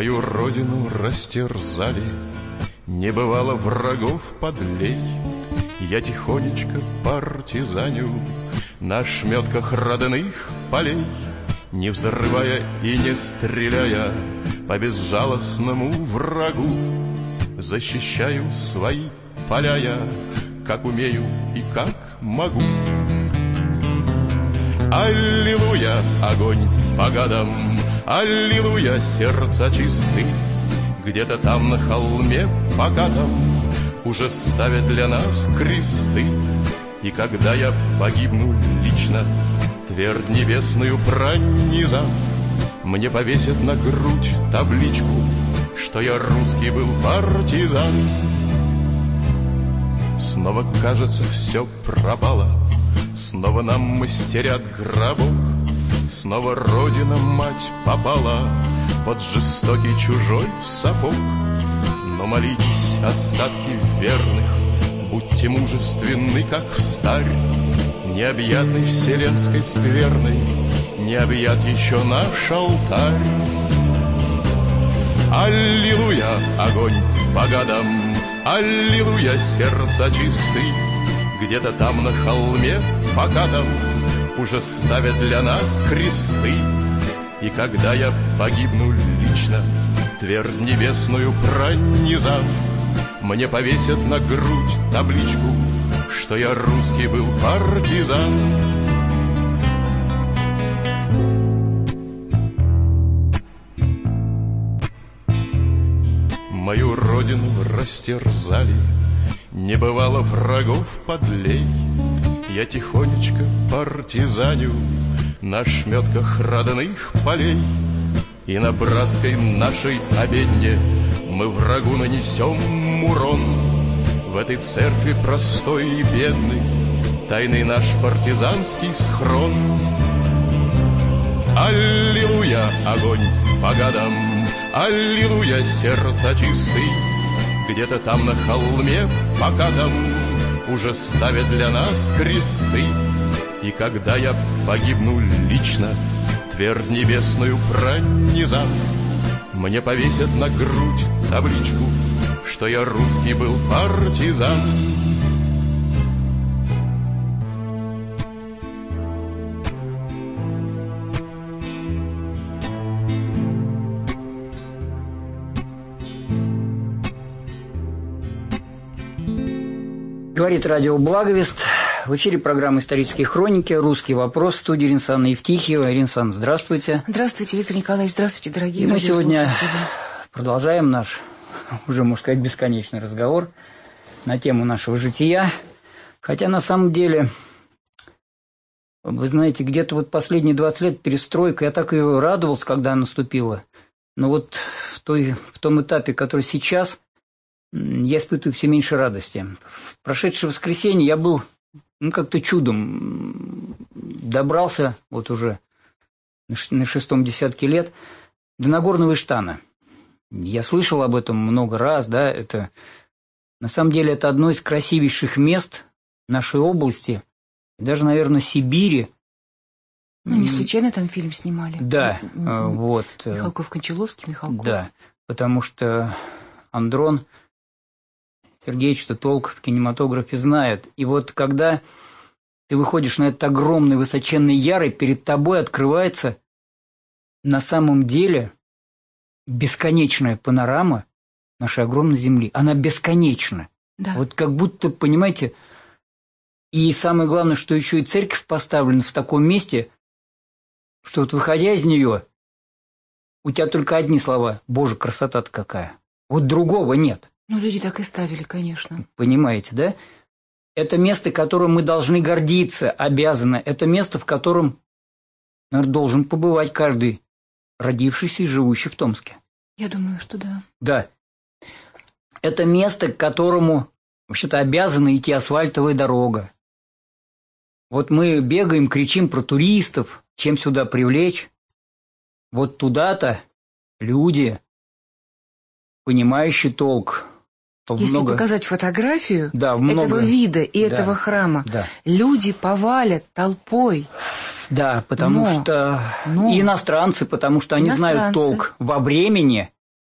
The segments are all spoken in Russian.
Мою родину растерзали, не бывало врагов подлей. Я тихонечко партизаню на ошметках родных полей, не взрывая и не стреляя по безжалостному врагу. Защищаю свои поля я, как умею и как могу. Аллилуйя, огонь по годам, аллилуйя, сердца чисты. Где-то там на холме покатом уже ставят для нас кресты. И когда я погибну лично, твердь небесную пронизав, мне повесят на грудь табличку, что я русский был партизан. Снова, кажется, все пропало, снова нам мастерят гробок, снова родина мать попала под жестокий чужой сапог. Но молитесь, остатки верных, будьте мужественны, как встарь. Необъятной вселенской скверной не объят еще наш алтарь. Аллилуйя, огонь по годам, аллилуйя, сердца чисты. Где-то там на холме покатом уже ставят для нас кресты. И когда я погибну лично, твердь небесную пронизав, мне повесят на грудь табличку, что я русский был партизан. Мою родину растерзали, не бывало врагов подлей. Я тихонечко партизаню на ошметках родных полей. И на братской нашей обедне мы врагу нанесем урон. В этой церкви простой и бедной тайный наш партизанский схрон. Аллилуйя, огонь по годам, аллилуйя, сердца чисты. Где-то там на холме покатом уже ставят для нас кресты. И когда я погибну лично, твердь небесную пронизав, мне повесят на грудь табличку, что я русский был партизан. Говорит радио «Благовест». В эфире программа «Исторические хроники». «Русский вопрос». В студии Ирина Александровна Евтихиева. Ирина Александровна, здравствуйте. Здравствуйте, Виктор Николаевич. Здравствуйте, дорогие Мы радиослушатели. сегодня продолжаем наш, уже, можно сказать, бесконечный разговор на тему нашего жития. Хотя, на самом деле, вы знаете, где-то вот последние 20 лет перестройка, я так и радовался, когда она наступила. Но вот в том этапе, который сейчас, я испытываю все меньше радости. В прошедшее воскресенье я был, как-то чудом добрался, вот уже на 6-м десятке лет, до Нагорного Иштана. Я слышал об этом много раз, да, это, на самом деле, это одно из красивейших мест нашей области, даже, наверное, Сибири. Ну, не случайно там фильм снимали. Да, вот. Михалков-Кончаловский, Михалков. Да, потому что Андрон Сергеевич-то толк в кинематографе знает. И вот когда ты выходишь на этот огромный высоченный яр, и перед тобой открывается на самом деле бесконечная панорама нашей огромной земли. Она бесконечна. Да. Вот как будто, понимаете, и самое главное, что еще и церковь поставлена в таком месте, что вот выходя из нее, у тебя только одни слова: «Боже, красота-то какая!» Вот другого нет. Ну, люди так и ставили, конечно. Понимаете, да? Это место, которым мы должны гордиться, обязаны. Это место, в котором, наверное, должен побывать каждый родившийся и живущий в Томске. Я думаю, что да. Да. Это место, к которому, вообще-то, обязана идти асфальтовая дорога. Вот мы бегаем, кричим про туристов, чем сюда привлечь. Вот туда-то люди, понимающие толк. Если показать фотографию этого вида и этого храма, люди повалят толпой. Да, потому что и иностранцы, потому что они знают толк во времени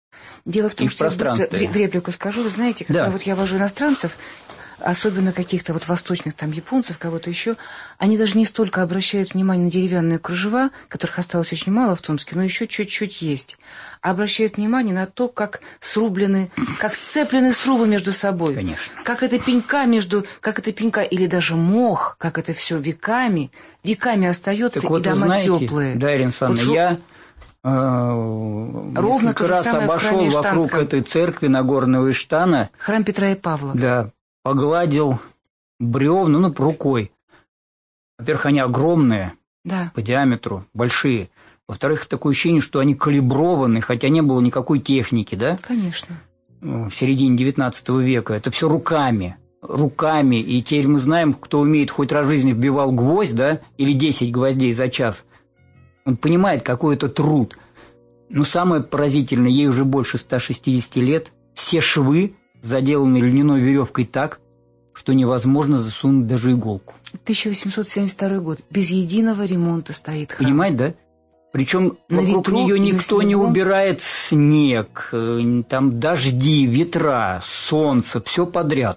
Дело в том, что я быстро в реплику скажу. Вы знаете, когда вот я вожу иностранцев, особенно каких-то вот восточных там японцев, кого-то еще, они даже не столько обращают внимание на деревянные кружева, которых осталось очень мало в Томске, но еще чуть-чуть есть, а обращают внимание на то, как сцеплены срубы между собой. Конечно. Как это пенька или даже мох, как это все веками остается, так вот, и дома знаете, теплые. Да, Ирина Александровна, я несколько раз обошел вокруг этой церкви Нагорного Иштана. Храм Петра и Павла. Да, погладил бревна, рукой. Во-первых, они огромные, по диаметру, большие. Во-вторых, такое ощущение, что они калиброваны, хотя не было никакой техники, да? Конечно. В середине 19 века. Это все руками. И теперь мы знаем, кто умеет хоть раз в жизни вбивал гвоздь, да, или 10 гвоздей за час. Он понимает, какой это труд. Но самое поразительное, ей уже больше 160 лет. Все швы заделаны льняной веревкой так, что невозможно засунуть даже иголку. 1872 год. Без единого ремонта стоит храм. Понимаете, да? Причем вокруг нее никто не убирает снег, там дожди, ветра, солнце, все подряд.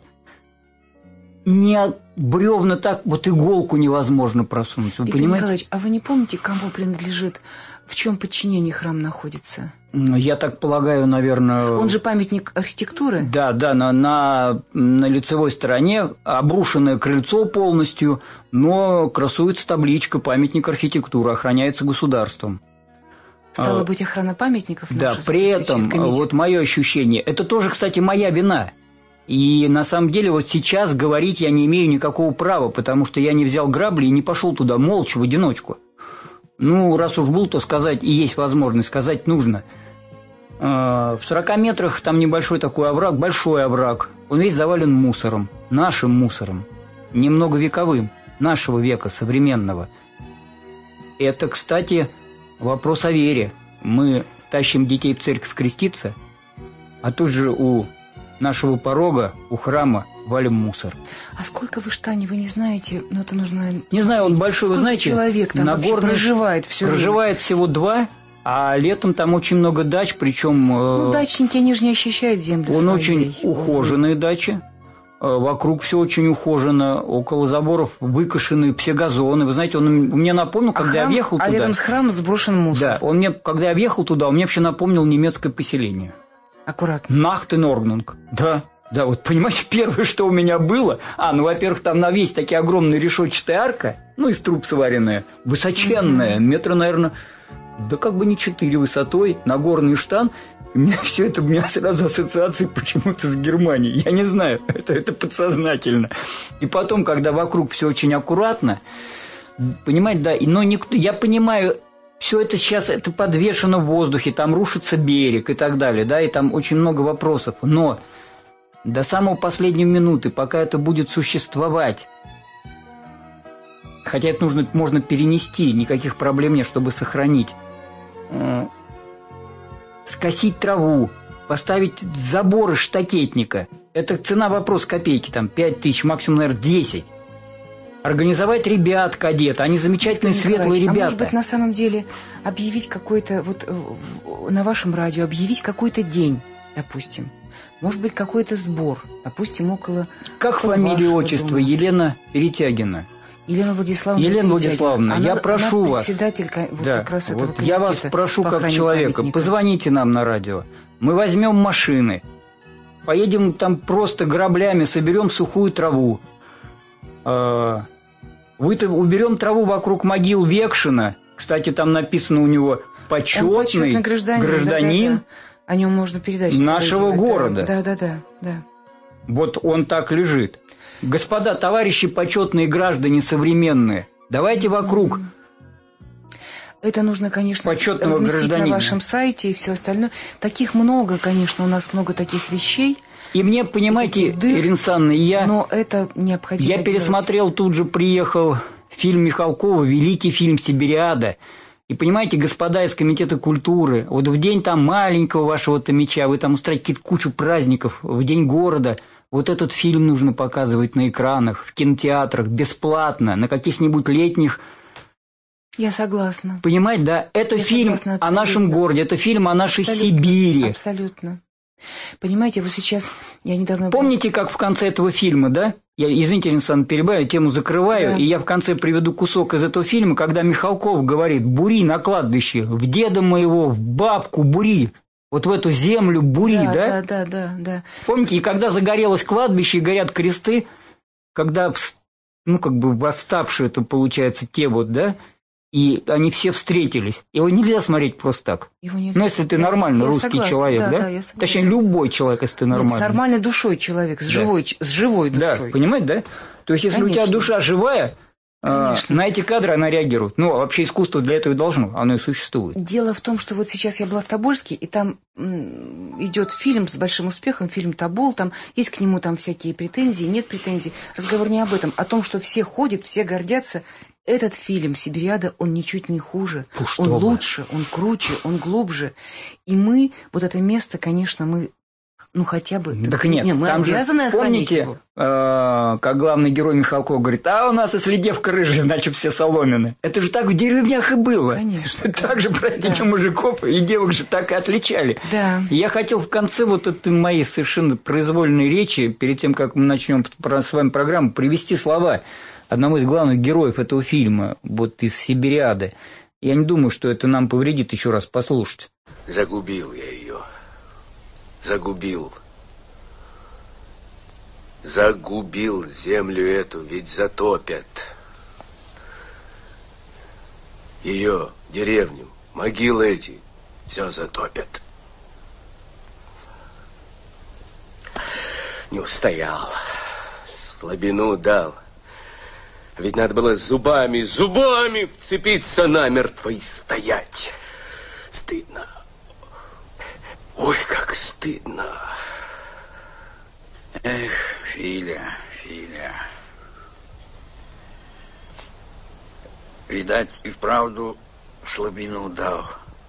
Бревна так, вот иголку невозможно просунуть. Вы Виктор понимаете? Николаевич, а вы не помните, кому принадлежит, в чем подчинении храм находится? Я так полагаю, наверное... Он же памятник архитектуры? Да, на лицевой стороне обрушенное крыльцо полностью, но красуется табличка «Памятник архитектуры», охраняется государством. Стало быть, охрана памятников? Да, при этом, вот мое ощущение, это тоже, кстати, моя вина. И на самом деле вот сейчас говорить я не имею никакого права, потому что я не взял грабли и не пошел туда молча, в одиночку. Раз уж был, то сказать, и есть возможность, сказать нужно. В 40 метрах там небольшой такой овраг, большой овраг. Он весь завален мусором, нашим мусором, немного вековым, нашего века, современного. Это, кстати, вопрос о вере. Мы тащим детей в церковь креститься, а тут же у нашего порога, у храма валим мусор. А сколько в Иштане, вы не знаете? Это нужно... Не знаю, он большой, вы знаете. Человек там Нагорный проживает все время? Проживает всего 2, а летом там очень много дач, причем... дачники, они же не ощущают землю Он своей. очень ухоженные дачи. Вокруг все очень ухожено. Около заборов выкошены все газоны. Вы знаете, он мне напомнил, когда я въехал туда... А рядом с храмом сброшен мусор. Да, когда я въехал туда, он мне вообще напомнил немецкое поселение. Аккуратно. Нахтеноргнунг. Да, вот понимаете, первое, что у меня было... во-первых, там на весь такие огромная решетчатая арка, из труб сваренная, высоченная, метра, наверное, не 4 высотой, Нагорный Иштан. У меня сразу ассоциации почему-то с Германией. Я не знаю, это подсознательно. И потом, когда вокруг все очень аккуратно, понимаете, да, но никто, я понимаю... Все это сейчас подвешено в воздухе, там рушится берег и так далее, да, и там очень много вопросов. Но до самой последней минуты, пока это будет существовать, хотя это можно перенести, никаких проблем нет, чтобы сохранить, скосить траву, поставить заборы штакетника, это цена вопрос копейки, 5 тысяч, максимум, наверное, 10. Организовать ребят, кадеты, они замечательные, светлые ребята. А может быть, на самом деле, объявить какой-то, на вашем радио, объявить какой-то день, допустим. Может быть, какой-то сбор, допустим, около... Как фамилия, отчество? Дома. Елена Перетягина. Елена Владиславовна. Елена Владиславовна, я прошу вас. Председателька как раз этого комитета. Я вас прошу как человека, позвоните нам на радио. Мы возьмем машины, поедем там просто граблями, соберем сухую траву. Уберем траву вокруг могил Векшина. Кстати, там написано у него почетный гражданин да. О нем можно передать нашего города. Да. Вот он так лежит. Господа, товарищи почетные граждане современные, давайте вокруг. Это нужно, конечно, почетного разместить гражданина на вашем сайте и все остальное. Таких много, конечно, у нас много таких вещей. И мне, понимаете, Ирина Александровна, но это необходимо Я пересмотрел, тут же приехал фильм Михалкова, великий фильм «Сибириада». И понимаете, господа из Комитета культуры, вот в день там маленького вашего Томича, вы там устраиваете кучу праздников, в день города, вот этот фильм нужно показывать на экранах, в кинотеатрах, бесплатно, на каких-нибудь летних Я согласна. Понимаете, да? Это фильм о нашем городе, это фильм о нашей Сибири. Абсолютно. Понимаете, вот сейчас я недавно... Помните, как в конце этого фильма, да? Извините, Александр, перебиваю, тему закрываю, да. И я в конце приведу кусок из этого фильма, когда Михалков говорит: бури на кладбище, в деда моего, в бабку бури, вот в эту землю бури, да? Да. Помните, и когда загорелось кладбище, и горят кресты, когда, как бы восставшие, это получается, те вот, да? И они все встретились. Его нельзя смотреть просто так. Ну, если ты нормальный русский человек, да? Точнее, любой человек, если ты нормальный. С нормальной душой человек, с живой душой. Да, понимаете, да? То есть, если у тебя душа живая, на эти кадры она реагирует. Ну, вообще искусство для этого и должно, оно и существует. Дело в том, что вот сейчас я была в Тобольске, и там идет фильм с большим успехом, фильм «Тобол», там есть к нему там всякие претензии, нет претензий. Разговор не об этом, о том, что все ходят, все гордятся. Этот фильм «Сибириада», он ничуть не хуже, он лучше, он круче, он глубже. И мы, вот это место, конечно, мы, хотя бы... Так нет, мы там обязаны охранить его. Помните, как главный герой Михалков говорит: а у нас, если девка рыжая, значит, все соломены. Это же так в деревнях и было. Конечно. Так же, простите, мужиков и девок же так и отличали. Да. И я хотел в конце вот этой моей совершенно произвольной речи, перед тем, как мы начнем с вами программу, привести слова одного из главных героев этого фильма, вот из «Сибириады». Я не думаю, что это нам повредит еще раз послушать. Загубил я ее. Загубил. Загубил землю эту, ведь затопят. Ее, деревню, могилы эти, все затопят. Не устоял. Слабину дал. Ведь надо было зубами вцепиться намертво и стоять. Стыдно. Ой, как стыдно. Эх, Филя. Видать, и вправду слабину дал.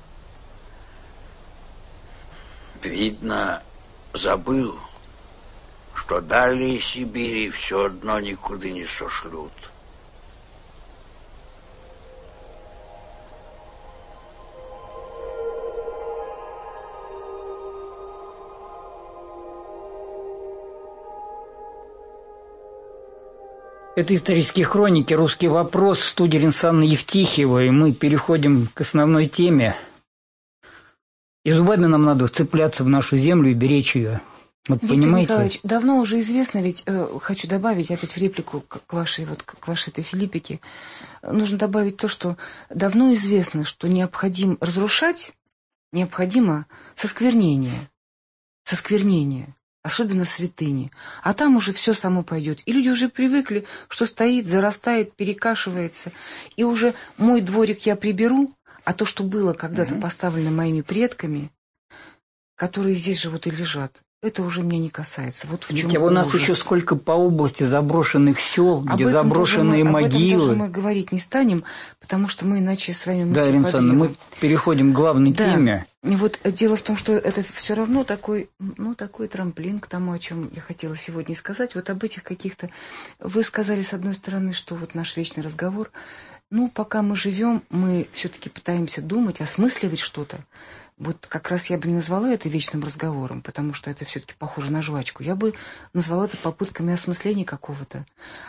Видно, забыл, что далее Сибири все одно никуда не сошлют. Это «Исторические хроники», «Русский вопрос», в студии Ренсанна Евтихева, и мы переходим к основной теме. И зубами нам надо вцепляться в нашу землю и беречь ее. Вот, Виктор понимаете? Николаевич, давно уже известно, ведь хочу добавить опять в реплику к вашей этой Филиппике, нужно добавить то, что давно известно, что необходимо сосквернение, особенно святыни. А там уже все само пойдет. И люди уже привыкли, что стоит, зарастает, перекашивается. И уже мой дворик я приберу, а то, что было когда-то поставлено моими предками, которые здесь живут и лежат, это уже меня не касается. Вот в чем у нас еще сколько по области заброшенных сел, где заброшенные могилы. Об этом тоже мы говорить не станем, потому что мы иначе с вами... Да, Ирина Александровна, мы переходим к главной теме. И вот дело в том, что это все равно такой трамплин к тому, о чем я хотела сегодня сказать. Вот об этих каких-то... Вы сказали, с одной стороны, что вот наш вечный разговор, пока мы живем, мы все-таки пытаемся думать, осмысливать что-то. Вот как раз я бы не назвала это вечным разговором, потому что это все-таки похоже на жвачку. Я бы назвала это попытками осмысления какого-то,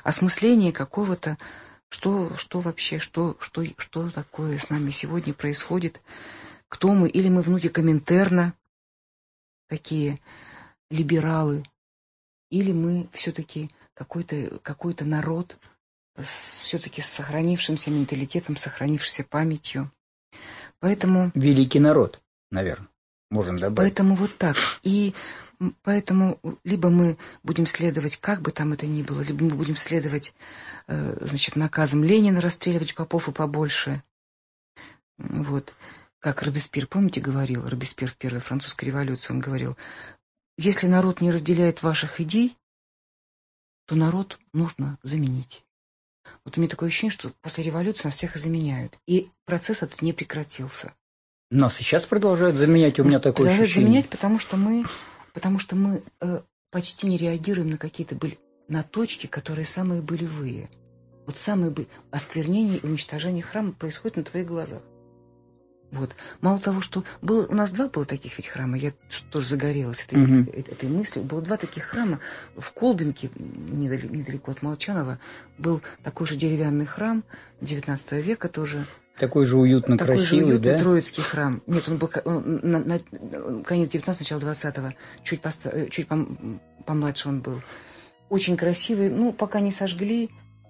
что вообще, что такое с нами сегодня происходит, кто мы, или мы внуки Коминтерна, такие либералы, или мы все-таки какой-то народ, все-таки с сохранившимся менталитетом, сохранившейся памятью. Поэтому... Великий народ, наверное, можно добавить. Поэтому вот так. И поэтому либо мы будем следовать, как бы там это ни было, либо мы будем следовать, наказам Ленина, расстреливать попов и побольше. Вот. Как Робеспьер, помните, говорил, Робеспьер в Первой французской революции, он говорил: если народ не разделяет ваших идей, то народ нужно заменить. Вот у меня такое ощущение, что после революции нас всех и заменяют. И процесс этот не прекратился. Нас и сейчас продолжают заменять, у меня такое ощущение. Продолжают заменять, потому что мы почти не реагируем на какие-то на точки, которые самые болевые. Вот самое осквернение и уничтожение храма происходит на твоих глазах. Вот. Мало того, что у нас два было таких ведь храма, я тоже загорелась этой мыслью. Было два таких храма. В Колбинке, недалеко от Молчанова, был такой же деревянный храм XIX века тоже. Такой же уютно красивый, такой же уютный, да? Троицкий храм. Нет, он был на конец 19-го, начало 20-го. Чуть помладше он был. Очень красивый. Ну, пока не сожгли.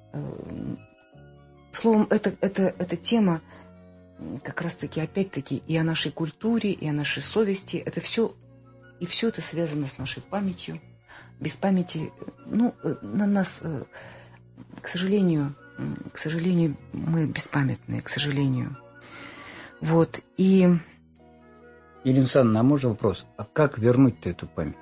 Словом, эта тема как раз-таки, опять-таки, и о нашей культуре, и о нашей совести. Это все, и все это связано с нашей памятью. Без памяти, на нас, к сожалению, мы беспамятные, к сожалению. Вот, и... Елена Александровна, а можно вопрос? А как вернуть-то эту память?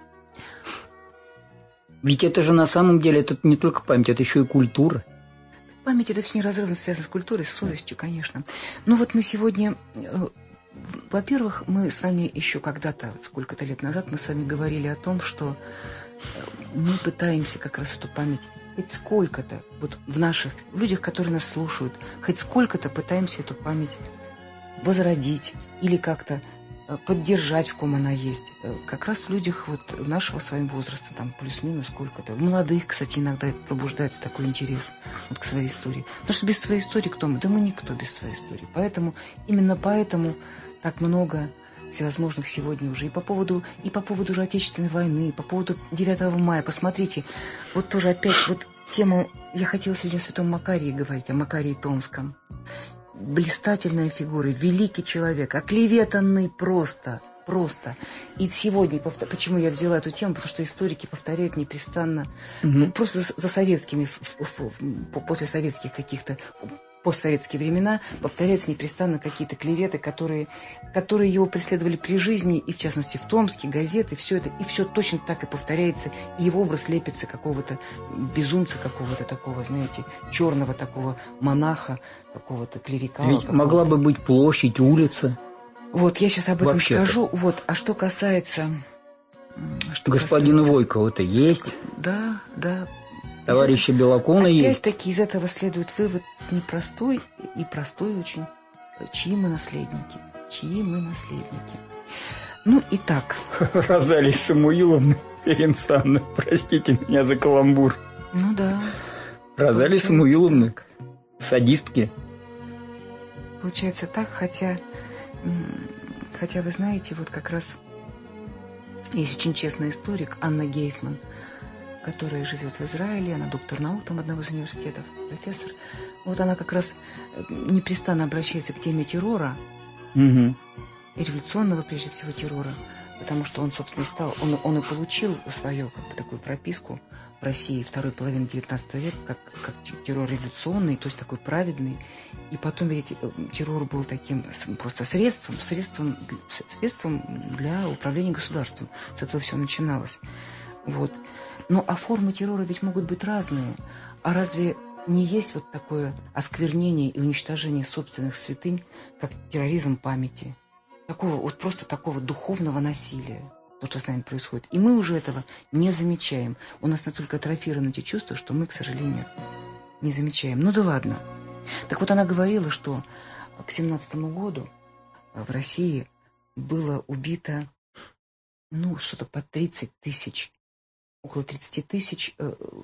Ведь это же на самом деле, это не только память, это еще и культура. Память – это все неразрывно связано с культурой, с совестью, конечно. Ну вот мы сегодня... Во-первых, мы с вами еще когда-то, сколько-то лет назад, мы с вами говорили о том, что мы пытаемся как раз эту память хоть сколько-то, вот в людях, которые нас слушают, хоть сколько-то пытаемся эту память возродить или как-то поддержать, в ком она есть. Как раз в людях вот нашего с вами возраста, там плюс-минус сколько-то. В молодых, кстати, иногда пробуждается такой интерес вот к своей истории. Потому что без своей истории кто мы? Да мы никто без своей истории. Именно поэтому так много всевозможных сегодня уже и по поводу уже Отечественной войны, и по поводу 9 мая. Посмотрите, вот тоже опять вот тему, я хотела сегодня о Святом Макарии говорить, о Макарии Томском. Блистательная фигура, великий человек, оклеветанный просто. И сегодня, почему я взяла эту тему, потому что историки повторяют непрестанно, просто за советскими, после советских каких-то, постсоветские времена повторяются непрестанно какие-то клеветы, которые его преследовали при жизни, и в частности в Томске, газеты, все это, и все точно так и повторяется, и его образ лепится какого-то безумца, какого-то такого, знаете, черного такого монаха, какого-то клерикала. Ведь могла бы быть площадь, улица. Вот, я сейчас об этом скажу. Вот, а что касается... Господина Войкова-то есть? Да. Товарища Белокона есть. Опять-таки из этого следует вывод непростой и простой очень. Чьи мы наследники? Ну, итак. Розалия Самуиловна, Елена Александровна, простите меня за каламбур. Ну да. Розалия Самуиловна, садистки. Получается так, хотя вы знаете, вот как раз есть очень честный историк Анна Гейфман, которая живет в Израиле, она доктор наук там одного из университетов, профессор. Вот она как раз непрестанно обращается к теме террора, и революционного, прежде всего, террора, потому что он, собственно, он и получил свою, как бы, такую прописку в России второй половины XIX века, как террор революционный, то есть такой праведный. И потом, видите, террор был таким просто средством для управления государством. С этого все начиналось. Вот. Ну, а формы террора ведь могут быть разные. А разве не есть вот такое осквернение и уничтожение собственных святынь, как терроризм памяти? Просто такого духовного насилия, то, что с нами происходит. И мы уже этого не замечаем. У нас настолько атрофированы эти чувства, что мы, к сожалению, не замечаем. Ну да ладно. Так вот, она говорила, что к 17 году в России было убито, что-то по 30 тысяч. Около 30 тысяч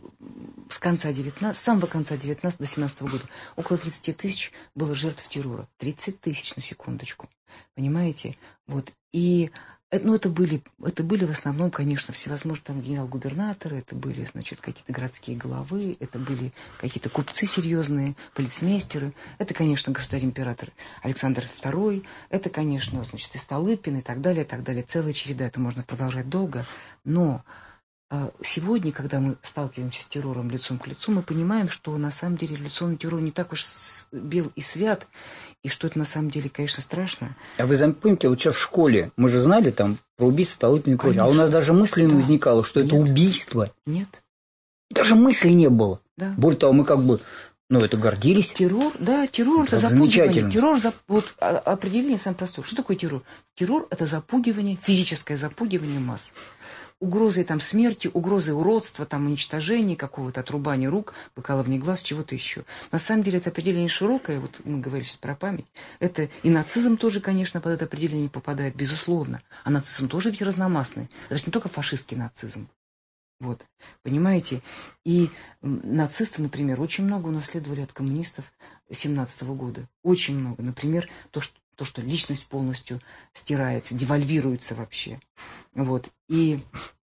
с самого конца 19 до 17 года. Около 30 тысяч было жертв террора. 30 тысяч, на секундочку. Понимаете? Вот. И это были в основном, конечно, всевозможные там генерал-губернаторы, это были, значит, какие-то городские головы, это были какие-то купцы серьезные, полицмейстеры, это, конечно, государь-император Александр II, это, конечно, значит, и Столыпин, и так далее, целая череда, это можно продолжать долго, но сегодня, когда мы сталкиваемся с террором лицом к лицу, мы понимаем, что на самом деле революционный террор не так уж бел и свят, и что это на самом деле, конечно, страшно. А вы помните, вот сейчас в школе, мы же знали там про убийство Столыпина и прочее, а у нас даже мысли не возникало, что это убийство. Нет. Даже мысли не было. Да. Более того, мы как бы, это гордились. Террор это запугивание. Вот определение самое простое. Что такое террор? Террор – это запугивание, физическое запугивание масс. угрозой там смерти, угрозой уродства, там уничтожения, какого-то отрубания рук, выкалывания глаз, чего-то еще. На самом деле это определение широкое, вот мы говорили сейчас про память. Это и нацизм тоже, конечно, под это определение попадает, безусловно. А нацизм тоже ведь разномастный. Это же не только фашистский нацизм. Вот, понимаете? И нацисты, например, очень много унаследовали от коммунистов 17-го года. Очень много. Например, то, что личность полностью стирается, девальвируется вообще. Вот. И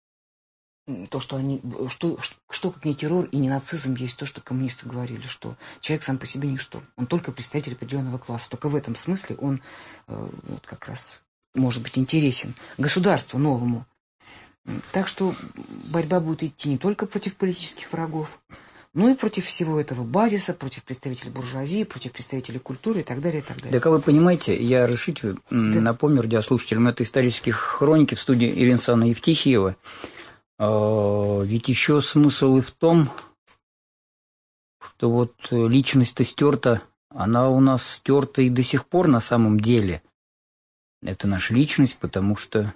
то, что они... Что как не террор и не нацизм, есть то, что коммунисты говорили, что человек сам по себе ничто. Он только представитель определенного класса. Только в этом смысле он вот как раз может быть интересен государству новому. Так что борьба будет идти не только против политических врагов, но и против всего этого базиса, против представителей буржуазии, против представителей культуры и так далее, и так далее. Да, как вы понимаете, я решительно напомню радиослушателям, это исторические хроники в студии Ирина Александровна Евтихиева. Ведь еще смысл и в том, что вот личность-то стерта, она у нас стерта и до сих пор на самом деле. Это наша личность, потому что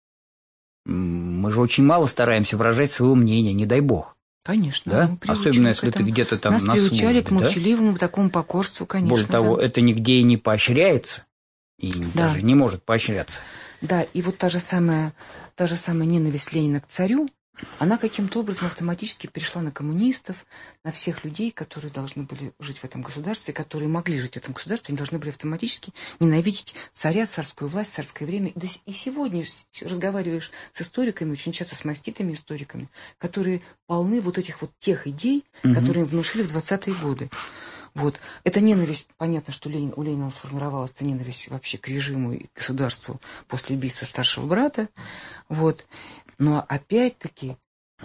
мы же очень мало стараемся выражать своего мнения, не дай бог. Конечно. Да? Особенно, если ты где-то там на службе. Нас приучали к молчаливому такому покорству, конечно. Более того, это нигде и не поощряется, и даже не может поощряться. Да, и вот та же самая ненависть Ленина к царю, она каким-то образом автоматически перешла на коммунистов, на всех людей, которые должны были жить в этом государстве, которые могли жить в этом государстве, они должны были автоматически ненавидеть царя, царскую власть, царское время. И сегодня разговариваешь с историками, очень часто с маститыми историками, которые полны вот этих вот тех идей, которые им внушили в 20-е годы. Вот. Эта ненависть, понятно, что у Ленина сформировалась эта ненависть вообще к режиму и государству после убийства старшего брата. Вот. Но опять-таки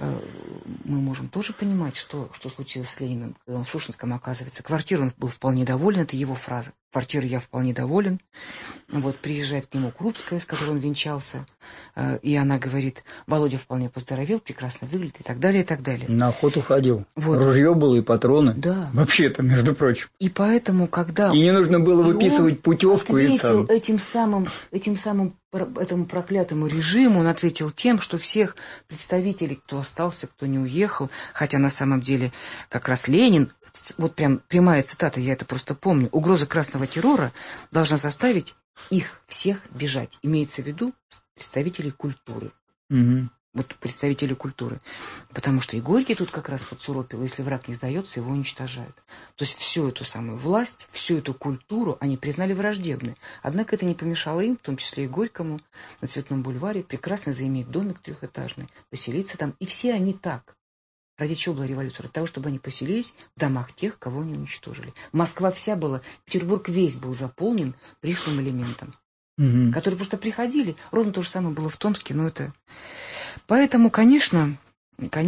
мы можем тоже понимать, что случилось с Лениным, когда он в Шушинском оказывается. Квартиру он был вполне доволен, это его фраза. Квартиру я вполне доволен. Вот, приезжает к нему Крупская, с которой он венчался, и она говорит, Володя вполне поздоровел, прекрасно выглядит и так далее, и так далее. На охоту ходил. Вот. Ружье было и патроны. Да. Вообще-то, между прочим. И поэтому, когда... И не нужно было выписывать путевку. И этим самым этому проклятому режиму, он ответил тем, что всех представителей, кто остался, кто не уехал, хотя на самом деле как раз Ленин, вот прям прямая цитата, я это просто помню, угроза красного террора должна заставить их всех бежать. Имеется в виду представителей культуры. Угу. Вот представители культуры. Потому что и Горький тут как раз подсуропил, если враг не сдается, его уничтожают. То есть всю эту самую власть, всю эту культуру они признали враждебной. Однако это не помешало им, в том числе и Горькому, на Цветном бульваре, прекрасно заиметь домик трехэтажный, поселиться там. И все они так. Ради чего была революция? Ради того, чтобы они поселились в домах тех, кого они уничтожили. Москва вся была, Петербург весь был заполнен пришлым элементом, которые просто приходили. Ровно то же самое было в Томске, но это... Поэтому, конечно, к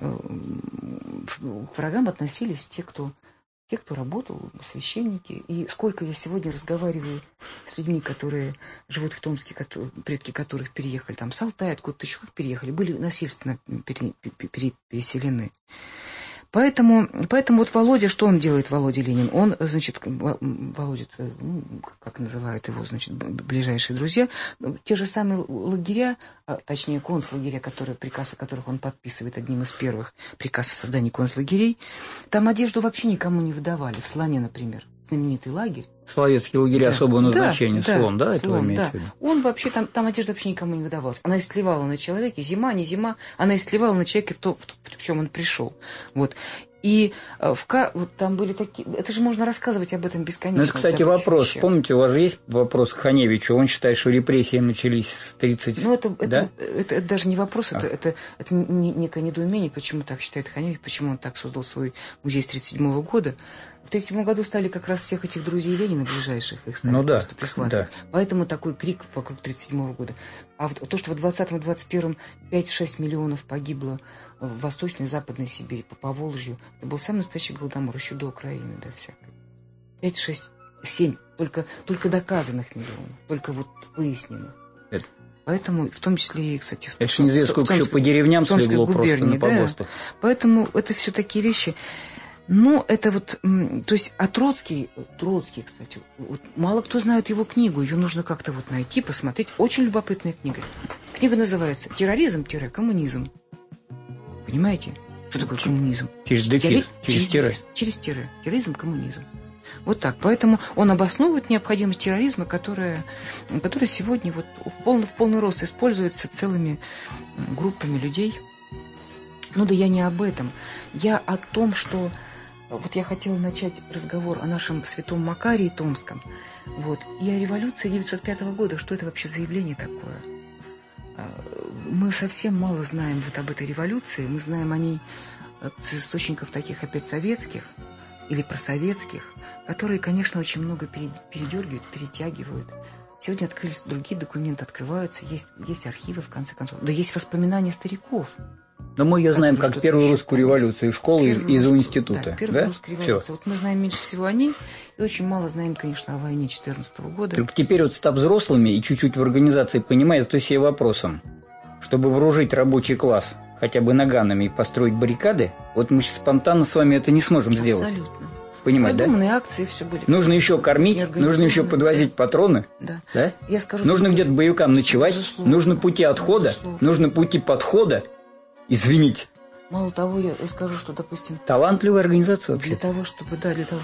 врагам относились те, кто работал, священники. И сколько я сегодня разговариваю с людьми, которые живут в Томске, предки которых переехали там с Алтая, откуда-то еще как переехали, были насильственно переселены. Поэтому вот Володя, что он делает, Володя Ленин? Он, значит, Володя, как называют его, значит, ближайшие друзья, те же самые лагеря, точнее, концлагеря, приказ о которых он подписывает одним из первых, приказ о создании концлагерей, там одежду вообще никому не выдавали. В Слоне, например, знаменитый лагерь. Словецкие лагеря особого назначения, Слон, да? Слон, да. Он вообще, там одежда вообще никому не выдавалась. Она истлевала на человеке, зима, не зима, она истлевала на человеке в чем он пришел. Вот. И вот там были такие... Это же можно рассказывать об этом бесконечно. Ну, это, кстати, вопрос. Вещи. Помните, у вас же есть вопрос к Ханевичу? Он считает, что репрессии начались с 30... Ну, это даже не вопрос, это некое недоумение, почему так считает Ханевич, почему он так создал свой музей с 1937 года. В 1937 году стали как раз всех этих друзей Ленина ближайших, их стали просто прихватывать. Да. Поэтому такой крик вокруг 1937 года. А то, что в 20-м и 21-м 5-6 миллионов погибло в Восточной и Западной Сибири, по Поволжью, это был самый настоящий голодомор, еще до Украины, да, всякой. 5, 6, 7, только доказанных миллионов, только вот выясненных. Поэтому, в том числе и, кстати... Это же неизвестно, сколько еще по деревням слегло просто на погостах. Да. Поэтому это все такие вещи... Ну, это вот, то есть, а Троцкий, кстати, вот, мало кто знает его книгу, ее нужно как-то вот найти, посмотреть. Очень любопытная книга. Книга называется «Терроризм-коммунизм». Понимаете, что такое коммунизм? Через дефис, через тире. Через тире. Терроризм, коммунизм. Вот так. Поэтому он обосновывает необходимость терроризма, которая сегодня вот в полный рост используется целыми группами людей. Ну да я не об этом. Я о том, что... Вот я хотела начать разговор о нашем святом Макарии Томском. Вот. И о революции 1905 года. Что это вообще за явление такое? Мы совсем мало знаем вот об этой революции. Мы знаем о ней от источников таких опять советских или просоветских, которые, конечно, очень много передергивают, перетягивают. Сегодня открылись другие документы, открываются, есть архивы, в конце концов. Да есть воспоминания стариков. Но мы ее знаем как первую русскую революцию из школы, из института. Да, первую русскую революцию. Вот мы знаем меньше всего о ней, и очень мало знаем, конечно, о войне 14 года. Только теперь вот став взрослыми и чуть-чуть в организации понимая, задаю себе вопросом, чтобы вооружить рабочий класс хотя бы наганами и построить баррикады, вот мы спонтанно с вами это не сможем сделать. Абсолютно. Понимаете, продуманные акции все были. Нужно еще кормить, нужно еще подвозить патроны. Да. Я скажу, нужно где-то боевикам ночевать, безусловно, нужно пути отхода, нужно пути подхода. Извините. Мало того, я скажу, что, допустим... Талантливая организация вообще. Для того, чтобы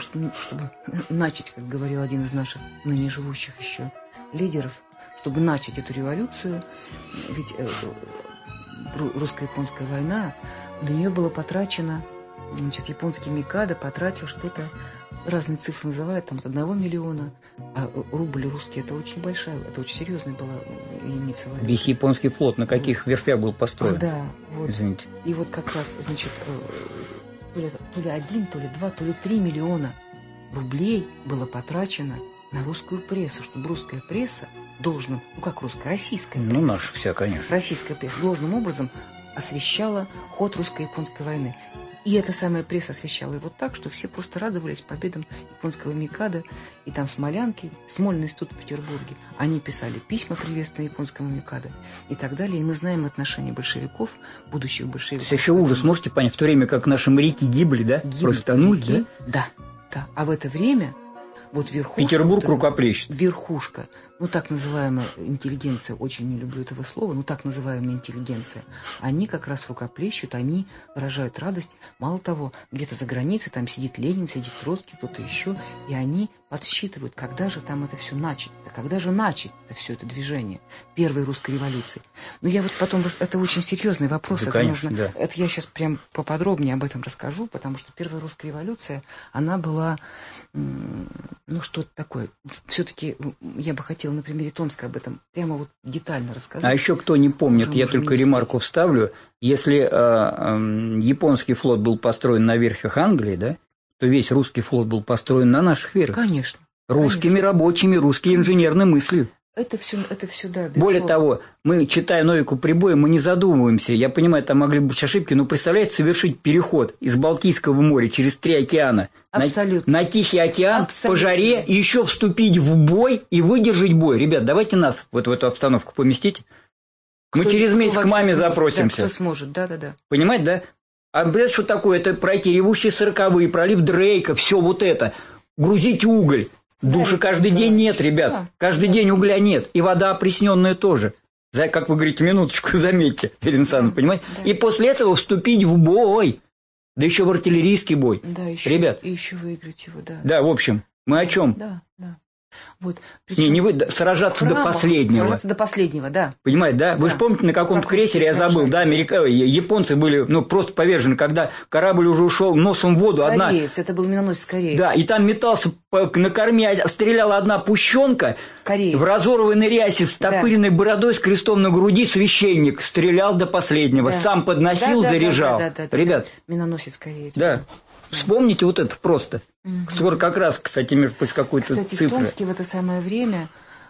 начать, как говорил один из наших ныне живущих еще лидеров, чтобы начать эту революцию, ведь русско-японская война, на нее было потрачено, значит, японский Микадо потратил что-то, разные цифры называют, там от 1 миллиона, а рубль русский, это очень большая, это очень серьезная была единица войны. Весь японский флот на каких верфях был построен? Да, вот. Извините. И вот как раз, значит, то ли 1, то ли 2, то ли 3 миллиона рублей было потрачено на русскую прессу, чтобы русская пресса должным, российская пресса. Ну, наша вся, конечно. Российская пресса должным образом освещала ход русско-японской войны. И эта самая пресса освещала его так, что все просто радовались победам японского Микадо. И там Смолянки, Смольный институт в Петербурге, они писали письма приветствия японскому Микадо и так далее. И мы знаем отношения большевиков, будущих большевиков. Это еще ужас, можете понять, в то время как наши моряки гибли, да? Просто тонули, да? Да. А в это время вот верхушка... Петербург рукоплещет. Верхушка, так называемая интеллигенция, очень не люблю этого слова, так называемая интеллигенция, они как раз рукоплещут, они выражают радость. Мало того, где-то за границей там сидит Ленин, сидит Троцкий, кто-то еще, и они подсчитывают, когда же там это все начать-то, когда же начать-то все это движение первой русской революции. Но я вот потом, это очень серьезный вопрос, да, это конечно, нужно, да. Это я сейчас прям поподробнее об этом расскажу, потому что первая русская революция, она была, что-то такое. Все-таки я бы хотела на примере Томска об этом прямо вот детально рассказать. А еще кто не помнит, я только ремарку вставлю, если японский флот был построен на верфях Англии, да, то весь русский флот был построен на наших верфях. Конечно. Русскими рабочими, русской инженерной мыслью. Это все, да. Безусловно. Более того, мы, читая Новику Прибоя, мы не задумываемся. Я понимаю, там могли быть ошибки, но представляете, совершить переход из Балтийского моря через 3 океана на Тихий океан по жаре, и еще вступить в бой и выдержать бой. Ребят, давайте нас вот в эту обстановку поместить. Мы через месяц к маме запросимся. Да, кто сможет, да. Понимаете, да? А что такое? Это пройти ревущие 40-е, пролив Дрейка, все вот это. Грузить уголь. Души каждый день нет, ребят. Каждый день угля нет. И вода опресненная тоже. Как вы говорите, минуточку, заметьте, Ирина Александровна, понимаете? Да. И после этого вступить в бой. Да еще в артиллерийский бой. Да, еще, ребят. И еще выиграть его, да. Да, в общем, мы о чем? Да. Вот, сражаться до последнего. Сражаться до последнего, да. Понимаете, да? Вы же помните, на каком-то крейсере, я забыл, да, японцы были, просто повержены, когда корабль уже ушел носом в воду. Кореец, это был миноносец кореец. Да, и там метался на корме, стреляла одна пущенка, в разорванной рясе, с топыренной бородой, с крестом на груди, священник стрелял до последнего, сам подносил, заряжал. Ребят. Миноносец кореец. Да. Вспомните вот это просто. Скоро как раз, кстати, между прочим, какую-то цифру. Кстати, в Томске в это самое время,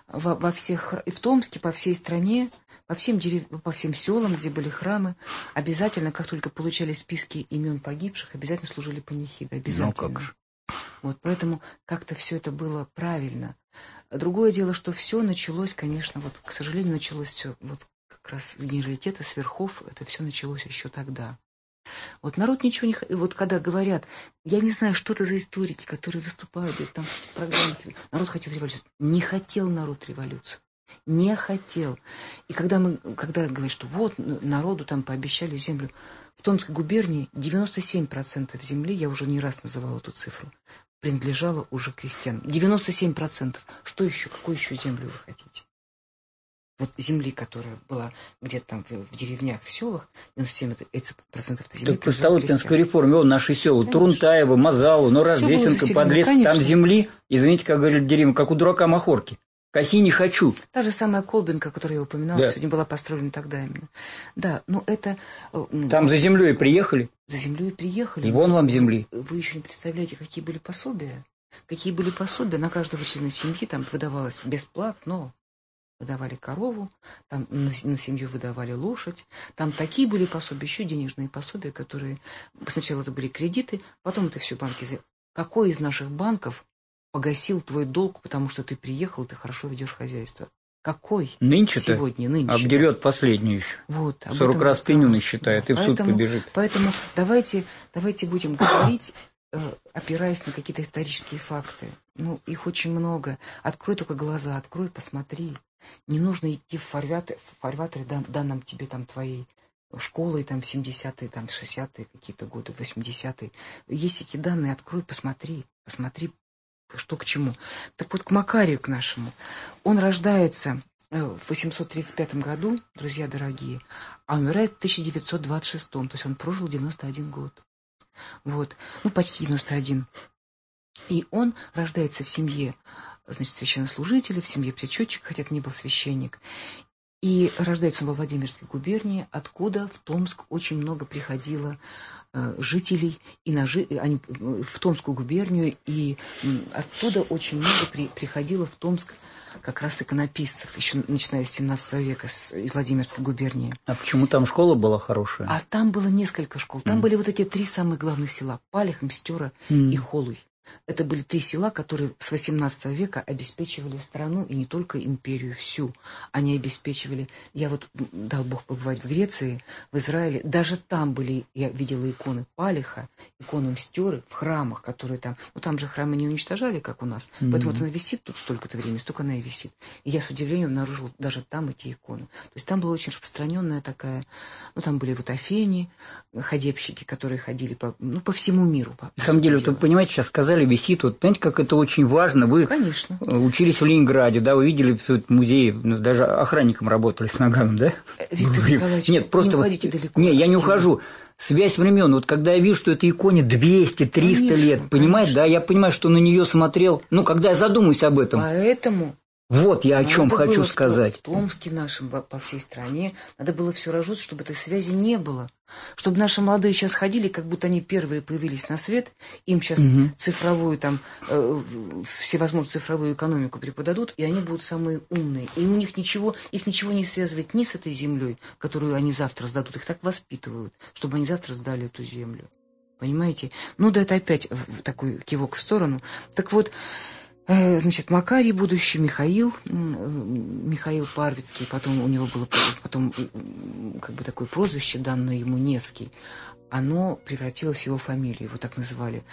и в Томске, по всей стране, по всем селам, где были храмы, обязательно, как только получали списки имен погибших, обязательно служили панихиды. Обязательно. Ну, как же. Вот, поэтому как-то все это было правильно. Другое дело, что все началось, конечно, к сожалению, началось все как раз с генералитета, с верхов, это все началось еще тогда. Вот народ ничего не... Вот когда говорят, я не знаю, что это за историки, которые выступают, там в программе, народ хотел революцию. Не хотел народ революцию. Не хотел. И когда говорят, что вот народу там пообещали землю, в Томской губернии 97% земли, я уже не раз называла эту цифру, принадлежало уже крестьянам. 97%. Что еще? Какую еще землю вы хотите? Вот земли, которая была где-то там в деревнях, в селах, 97% это земли. Так по Столыпинской реформе, наши села, Турунтаево, Мазалу, Рождественка, Подлеск, там земли, извините, как говорили в деревне, как у дурака махорки. Коси не хочу. Та же самая Колбинка, которую я упоминала, сегодня была построена тогда именно. Да, это... Там за землей приехали? За землей приехали. И вон вам земли. Вы еще не представляете, какие были пособия. Какие были пособия. На каждого члена семьи там выдавалось бесплатно. Выдавали корову, там на семью выдавали лошадь. Там такие были пособия, еще денежные пособия, которые... Сначала это были кредиты, потом это все банки... Какой из наших банков погасил твой долг, потому что ты приехал, ты хорошо ведешь хозяйство? Какой? Нынче-то нынче обдерет последнюю еще. Вот, 40 раз пенюны считает, и в суд побежит. Поэтому давайте будем говорить, опираясь на какие-то исторические факты. Их очень много. Открой только глаза, открой, посмотри. Не нужно идти в фарватере, данным тебе там твоей школой, там, в 70-е, там, 60-е какие-то годы, 80-е. Есть эти данные, открой, посмотри, что к чему. Так вот, к Макарию, к нашему. Он рождается в 835 году, друзья дорогие, а умирает в 1926. То есть он прожил 91 год. Вот. Почти 91. И он рождается в семье, священнослужителя, в семье причетчика, хотя это не был священник. И рождается он во Владимирской губернии, откуда в Томск очень много приходило жителей они в Томскую губернию, и оттуда очень много приходило в Томск как раз иконописцев, еще начиная с 17 века, из Владимирской губернии. А почему там школа была хорошая? А там было несколько школ. Там были вот эти 3 самых главных села – Палих, Мстера и Холуй. Это были 3 села, которые с 18 века обеспечивали страну, и не только империю всю. Они обеспечивали... Я дал Бог побывать в Греции, в Израиле. Даже там были, я видела иконы Палиха, иконы Мстеры в храмах, которые там... Там же храмы не уничтожали, как у нас. Поэтому она висит тут столько-то времени, столько она и висит. И я с удивлением обнаружила даже там эти иконы. То есть там была очень распространенная такая... там были Афени, ходебщики, которые ходили по всему миру. На самом деле, вы понимаете, сейчас сказали, висит. Знаете, как это очень важно. Вы Конечно. Учились в Ленинграде, да, вы видели музей, даже охранником работали с Наганом, да? Виктор Николаевич, нет, просто не уходите далеко. Не, я не ухожу. Связь времен. Когда я вижу, что этой иконе 200-300 лет, понимаете, да, я понимаю, что на нее смотрел, когда я задумаюсь об этом. Поэтому... Вот я о чем хочу сказать. В Томске нашем, по всей стране, надо было все рожать, чтобы этой связи не было. Чтобы наши молодые сейчас ходили, как будто они первые появились на свет, им сейчас цифровую, всевозможную цифровую экономику преподадут, и они будут самые умные. И у них их ничего не связывает ни с этой землей, которую они завтра сдадут. Их так воспитывают, чтобы они завтра сдали эту землю. Понимаете? Да это опять такой кивок в сторону. Так вот, Макарий будущий, Михаил Парвицкий, потом у него было такое прозвище, данное ему Невский, оно превратилось в его фамилию, его так называли,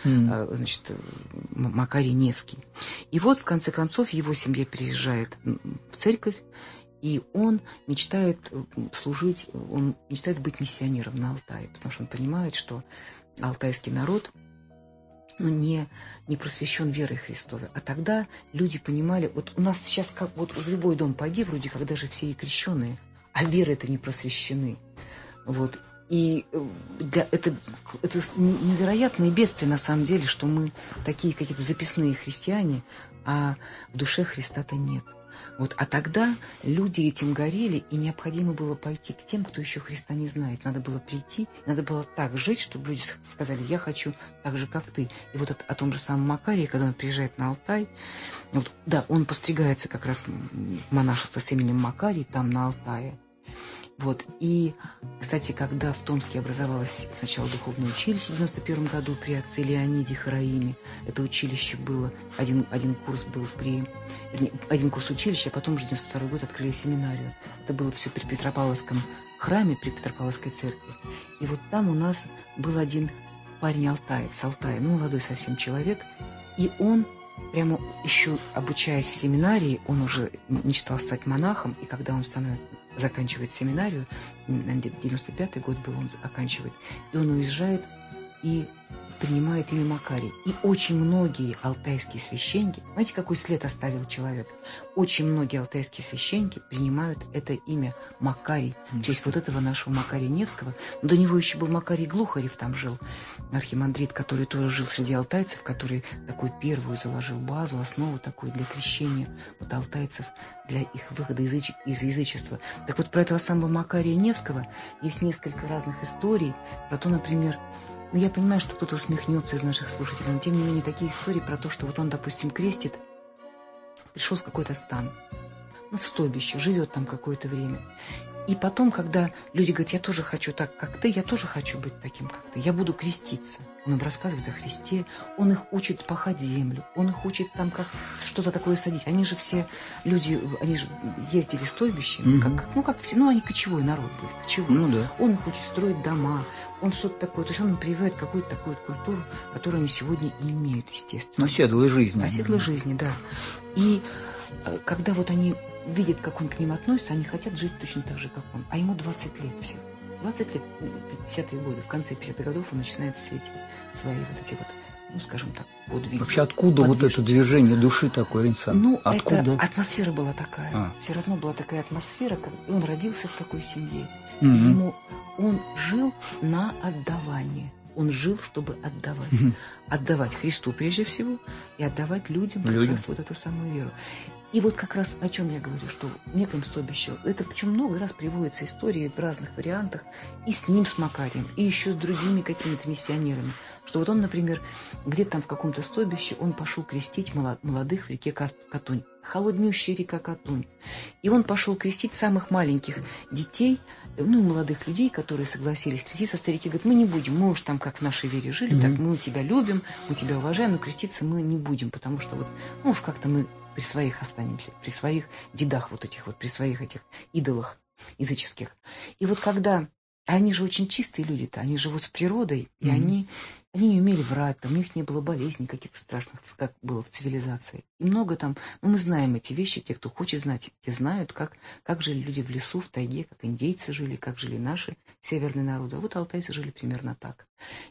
Макарий Невский. И в конце концов, его семья переезжает в церковь, и он мечтает служить, он мечтает быть миссионером на Алтае, потому что он понимает, что алтайский народ не просвещен верой Христовой. А тогда люди понимали, у нас сейчас в любой дом пойди, вроде как даже все и крещеные, а веры это не просвещены. И это невероятное бедствие на самом деле, что мы такие какие-то записные христиане, а в душе Христа-то нет. А тогда люди этим горели, и необходимо было пойти к тем, кто еще Христа не знает. Надо было прийти, надо было так жить, чтобы люди сказали: я хочу так же, как ты. И о том же самом Макарии, когда он приезжает на Алтай, он постригается как раз в монашество с именем Макарий там на Алтае. Вот. И, кстати, когда в Томске образовалось сначала духовное училище в 91 году при отце Леониде Хараиме, это училище было, один курс был один курс училища, а потом уже в 92 год открыли семинарию. Это было все при Петропавловском храме, при Петропавловской церкви. И вот там у нас был один парень-алтаец с Алтая, молодой совсем человек, и он прямо еще обучаясь в семинарии, он уже мечтал стать монахом, и когда он заканчивает семинарию, 95-й год был, он оканчивает, и он уезжает и принимает имя Макарий. И очень многие алтайские священники, знаете, какой след оставил человек? Очень многие алтайские священники принимают это имя Макарий в честь вот этого нашего Макария Невского. Но до него еще был Макарий Глухарев, там жил архимандрит, который тоже жил среди алтайцев, который такую первую заложил базу, основу такую для крещения вот алтайцев, для их выхода из язычества. Так вот, про этого самого Макария Невского есть несколько разных историй. Про то, например, я понимаю, что кто-то усмехнется из наших слушателей, но тем не менее такие истории про то, что вот он, допустим, крестит, пришел в какой-то стан, в стойбище, живет там какое-то время. И потом, когда люди говорят, я тоже хочу так, как ты, я тоже хочу быть таким, как ты, я буду креститься. Он им рассказывает о Христе, он их учит пахать землю, он их учит там, как что-то такое садить. Они же все люди, они же ездили стойбищами, они кочевой народ были, кочевой. Да. Он их учит строить дома, он что-то такое, то есть он прививает какую-то такую культуру, которую они сегодня и имеют, естественно. Оседлой жизни. Оседлой жизни, да. И когда вот они видят, как он к ним относится, они хотят жить точно так же, как он. А ему 20 лет всего. 20 лет, 50-е годы, в конце 50-х годов он начинает светить свои вот эти вот, скажем так, подвиги. Вообще откуда вот это движение души такое, Ринсан? Это атмосфера была такая. Все равно была такая атмосфера, и он родился в такой семье. И он жил на отдавание. Он жил, чтобы отдавать. Отдавать Христу прежде всего и отдавать людям как раз вот эту самую веру. И вот как раз о чем я говорю, что в неком стойбище, это причем много раз приводятся истории в разных вариантах, и с ним, с Макарием, и еще с другими какими-то миссионерами, что вот он, например, где-то там в каком-то стойбище, он пошел крестить молодых в реке Катунь, холоднющая река Катунь. И он пошел крестить самых маленьких детей, молодых людей, которые согласились креститься. Старики говорят, мы не будем, мы уж там как в нашей вере жили, так мы тебя любим, мы тебя уважаем, но креститься мы не будем, потому что вот, уж как-то мы при своих останемся, при своих дедах вот этих вот, при своих этих идолах языческих. И вот когда... Они же очень чистые люди-то, они живут с природой, и они не умели врать, там у них не было болезней каких-то страшных, как было в цивилизации. И много там... мы знаем эти вещи, те, кто хочет знать, те знают, как жили люди в лесу, в тайге, как индейцы жили, как жили наши северные народы. А вот алтайцы жили примерно так.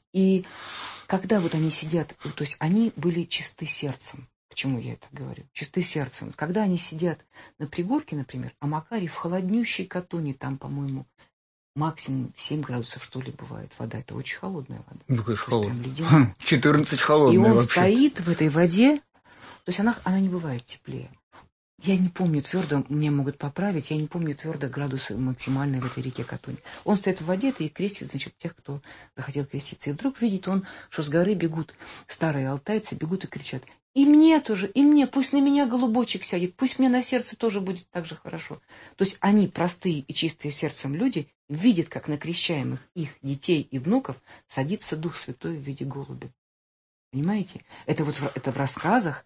И когда вот они сидят, то есть они были чисты сердцем. Почему я это говорю? Чисты сердцем. Когда они сидят на пригорке, например, а Макарий в холоднющей Катуни, там, по-моему, максимум 7 градусов, что ли, бывает вода. Это очень холодная вода. Ну, конечно, холодная. 14 холодная. И он вообще стоит в этой воде, то есть она не бывает теплее. Я не помню твердо, меня могут поправить, я не помню твердо градусы максимальные в этой реке Катунь. Он стоит в воде и крестит, значит, тех, кто захотел креститься. И вдруг видит он, что с горы бегут старые алтайцы, бегут и кричат: и мне тоже, и мне, пусть на меня голубочек сядет, пусть мне на сердце тоже будет так же хорошо. То есть они, простые и чистые сердцем люди, видят, как на крещаемых их детей и внуков садится Дух Святой в виде голубя. Понимаете? Это вот это в рассказах,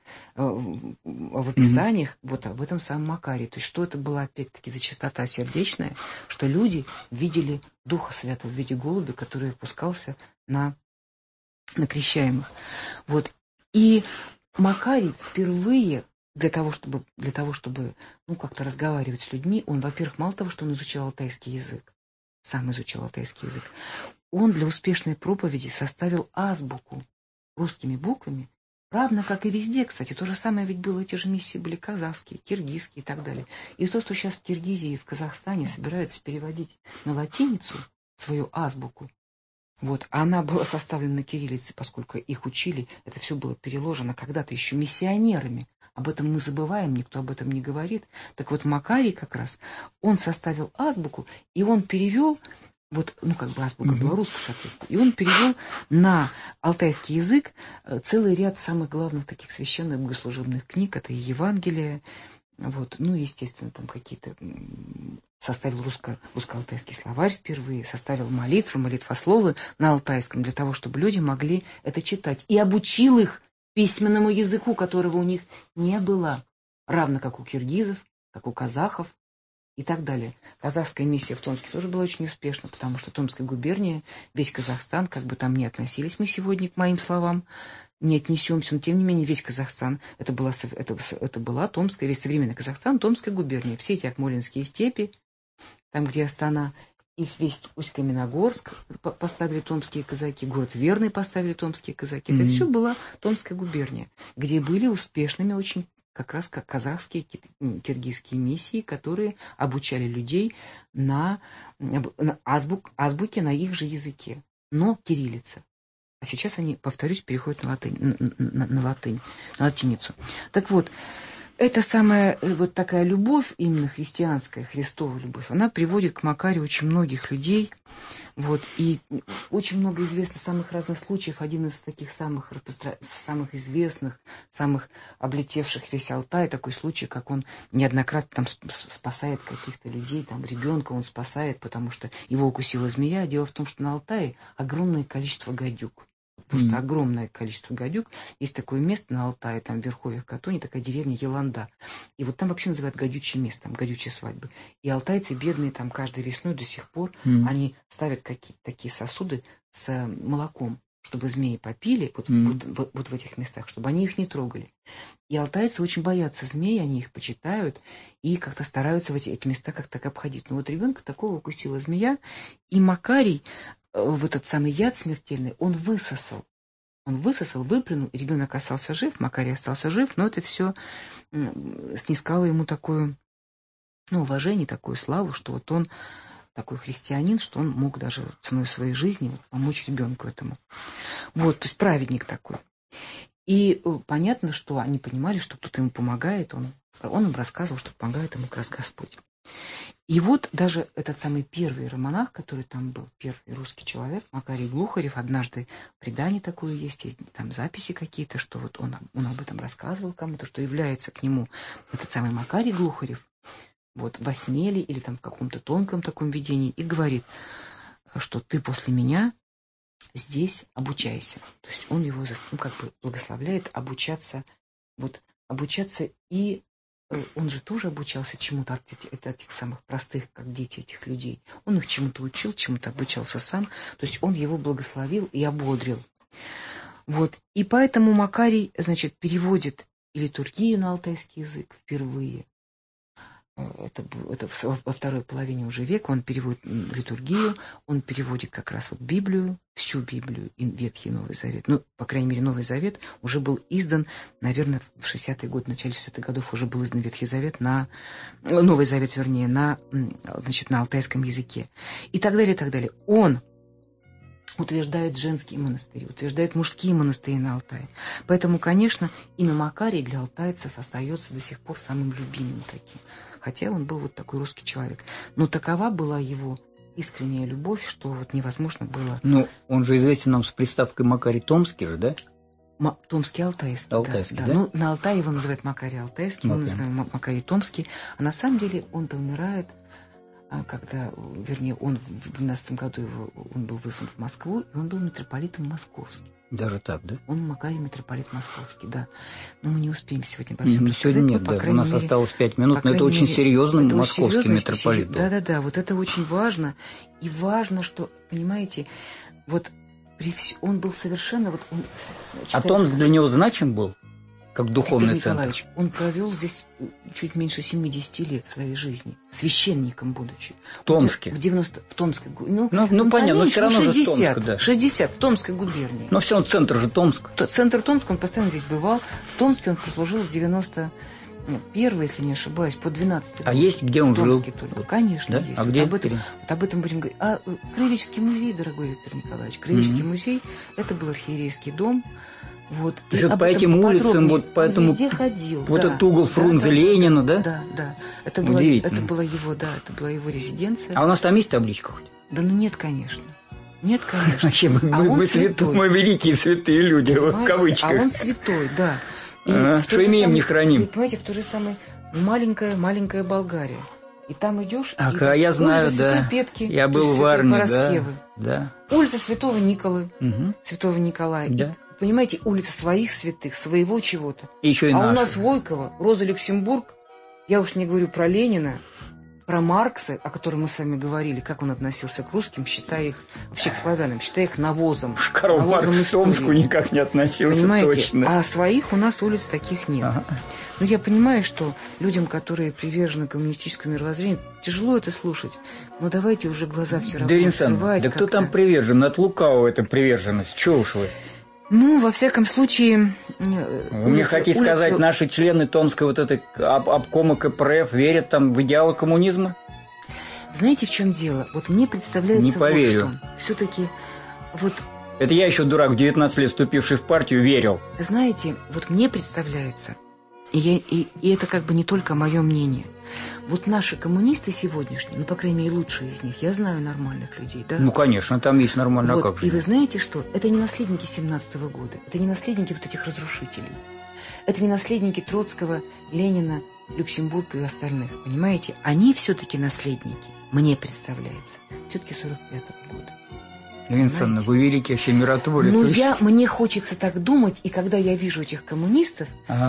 в описаниях, вот об этом самом Макарии. То есть что это была опять-таки за чистота сердечная, что люди видели Духа Святого в виде голубя, который опускался на крещаемых. Вот. И Макарий впервые для того, чтобы как-то разговаривать с людьми, он, во-первых, мало того, что он изучал алтайский язык, сам изучал алтайский язык, он для успешной проповеди составил азбуку русскими буквами, равно как и везде, кстати. То же самое ведь было, те же миссии были казахские, киргизские и так далее. И то, что сейчас в Киргизии и в Казахстане собираются переводить на латиницу свою азбуку, вот, она была составлена на кириллице, поскольку их учили, это все было переложено когда-то еще миссионерами. Об этом мы забываем, никто об этом не говорит. Так вот, Макарий как раз, он составил азбуку, и он перевел, вот, азбука была русская, соответственно, и он перевел на алтайский язык целый ряд самых главных таких священных богослужебных книг. Это и Евангелие, Вот, ну, естественно, там какие-то... Составил русско-алтайский словарь впервые, составил молитвы, молитвословы на алтайском для того, чтобы люди могли это читать. И обучил их письменному языку, которого у них не было. Равно как у киргизов, как у казахов и так далее. Казахская миссия в Томске тоже была очень успешна, потому что Томская губерния, весь Казахстан, как бы там ни относились мы сегодня к моим словам, не отнесемся, но тем не менее весь Казахстан, это была Томская, весь современный Казахстан, Томская губерния. Все эти Акмолинские степи, там, где Астана, и весь Усть-Каменогорск поставили томские казаки, город Верный поставили томские казаки. Это все была Томская губерния, где были успешными очень как раз как казахские, киргизские миссии, которые обучали людей на азбуке на их же языке, но кириллица. А сейчас они, повторюсь, переходят на латиницу. Так вот, эта самая вот такая любовь, именно христианская, Христова любовь, она приводит к Макарию очень многих людей. Вот, и очень много известно самых разных случаев. Один из таких самых известных, самых облетевших весь Алтай, такой случай, как он неоднократно там спасает каких-то людей, там ребенка он спасает, потому что его укусила змея. Дело в том, что на Алтае огромное количество гадюк. Просто огромное количество гадюк. Есть такое место на Алтае, там в Верховьях Катоне, такая деревня Еланда. И вот там вообще называют гадючее место, там гадючие свадьбы. И алтайцы бедные там каждой весной до сих пор, они ставят какие-то такие сосуды с молоком, чтобы змеи попили вот в этих местах, чтобы они их не трогали. И алтайцы очень боятся змей, они их почитают и как-то стараются в эти места как-то так обходить. Но вот ребенка такого укусила змея, и Макарий в этот самый яд смертельный он высосал. Он высосал, выплюнул, ребенок остался жив, Макарий остался жив, но это все снискало ему такое уважение, такую славу, что вот он такой христианин, что он мог даже ценой своей жизни помочь ребенку этому. Вот, то есть праведник такой. И понятно, что они понимали, что кто-то ему помогает, он им рассказывал, что помогает ему как раз Господь. И вот даже этот самый первый романах, который там был, первый русский человек, Макарий Глухарев, однажды предание такое есть там записи какие-то, что вот он об этом рассказывал кому-то, что является к нему этот самый Макарий Глухарев, вот во сне ли, или там в каком-то тонком таком видении, и говорит, что ты после меня здесь обучайся. То есть он его как бы благословляет обучаться и он же тоже обучался чему-то от этих самых простых, как дети этих людей. Он их чему-то учил, чему-то обучался сам. То есть он его благословил и ободрил. Вот. И поэтому Макарий, значит, переводит литургию на алтайский язык впервые. Это во второй половине уже века он переводит литургию, он переводит как раз вот Библию, всю Библию, и Ветхий и Новый Завет. Ну, по крайней мере, Новый Завет уже был издан, наверное, в 60-е годы, в начале 60-х годов уже был издан Ветхий Завет Новый Завет, вернее, на алтайском языке. И так далее, и так далее. Он утверждает женские монастыри, утверждает мужские монастыри на Алтае. Поэтому, конечно, имя Макарий для алтайцев остается до сих пор самым любимым таким. Хотя он был вот такой русский человек. Но такова была его искренняя любовь, что вот невозможно было... Ну, он же известен нам с приставкой Макарий Томский же, да? Томский Алтайский. Алтайский, да? Ну, на Алтае его называют Макарий Алтайский, мы называем Макарий Томский. А на самом деле он-то умирает, когда, вернее, он в 12 году он был выслан в Москву, и он был митрополитом московским. Даже так, да? Он Макарий митрополит московский, да. Но мы не успеем сегодня обо всем рассказать. Сегодня нет, да. У нас осталось 5 минут, но это очень серьезный московский митрополит. Да, вот это очень важно. И важно, что, понимаете, вот он был совершенно... Вот он, а Томск для него значим был? Как духовный Виктор Николаевич, он провел здесь чуть меньше 70 лет своей жизни, священником будучи. В Томске? В Томской губернии. Понятно, но все равно 60, же Томск, да. 60 в Томской губернии. Но все равно центр же Томск. Центр Томск, он постоянно здесь бывал. В Томске он прослужил с 91, если не ошибаюсь, по 12 год. А есть где он жил? Только. Конечно, да? есть. А где? Об этом будем говорить. Краеведческий музей, дорогой Виктор Николаевич. Краеведческий музей, это был архиерейский дом. Вот. То есть вот по этим улицам, вот по этому... Везде ходил. Вот этот угол Фрунзе, Ленина, да? Да. Это была его резиденция. А у нас там есть табличка хоть? Да нет, конечно. Нет, конечно. Вообще, мы великие святые люди, в кавычках. А он святой, да. Что имеем, не храним. Понимаете, в то же самое маленькая Болгария. И там идешь, я знаю, улица Святой Петки, я был в армии, да. Улица Святого Николы, Святого Николая. Да. И, понимаете, улица своих святых, своего чего-то. Еще и у нас Войкова, Роза Люксембург, я уж не говорю про Ленина, про Маркса, о котором мы с вами говорили, как он относился к русским, считая их, вообще к славянам, считая их навозом. Карл Маркс к Томску никак не относился, понимаете? Точно. А своих у нас улиц таких нет. Ага. Но я понимаю, что людям, которые привержены коммунистическому мировоззрению, тяжело это слушать. Но давайте уже глаза все равно открывать. Да кто там привержен? От лукавого эта приверженность. Чего уж вы? Ну, во всяком случае... Вы мне хотите сказать, наши члены Томской вот этой обкома КПРФ верят там в идеалы коммунизма? Знаете, в чем дело? Вот мне представляется... Не поверю. Вот что. Все-таки вот... Это я еще дурак, в 19 лет вступивший в партию, верил. Знаете, вот мне представляется, и это как бы не только мое мнение, вот наши коммунисты сегодняшние, ну, по крайней мере, лучшие из них, я знаю нормальных людей, да? Ну, конечно, там есть нормально, вот, а как же? И вы знаете что? Это не наследники 17-го года, это не наследники вот этих разрушителей. Это не наследники Троцкого, Ленина, Люксембурга и остальных, понимаете? Они все-таки наследники, мне представляется, все-таки 45-го года. Ирина Александровна, вы великий вообще миротворец. Ну, мне хочется так думать, и когда я вижу этих коммунистов,